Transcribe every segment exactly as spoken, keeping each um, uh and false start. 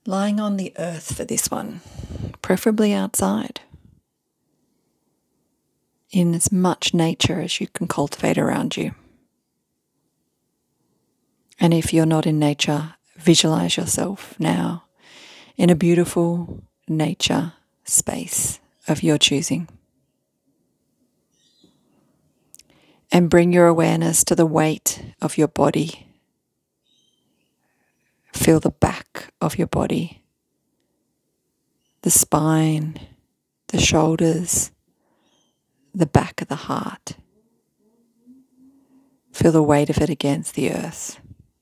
Lying on the earth for this one, preferably outside, in as much nature as you can cultivate around you. And if you're not in nature, visualize yourself now in a beautiful nature space of your choosing. And bring your awareness to the weight of your body. Feel the back of your body, the spine, the shoulders, the back of the heart. Feel the weight of it against the earth.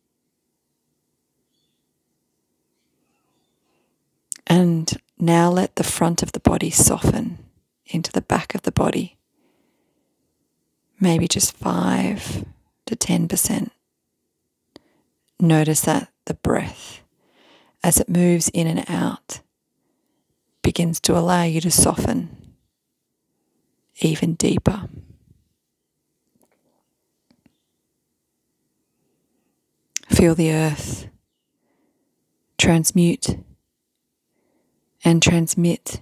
And now let the front of the body soften into the back of the body. Maybe just five to ten percent. Notice that the breath, as it moves in and out, begins to allow you to soften even deeper. Feel the earth transmute and transmit.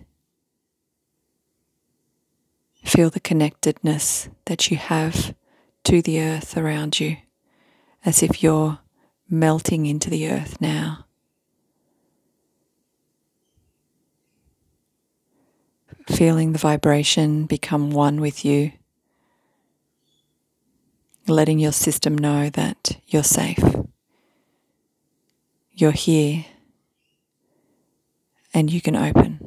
Feel the connectedness that you have to the earth around you, as if you're melting into the earth now. Feeling the vibration become one with you, letting your system know that you're safe. You're here and you can open.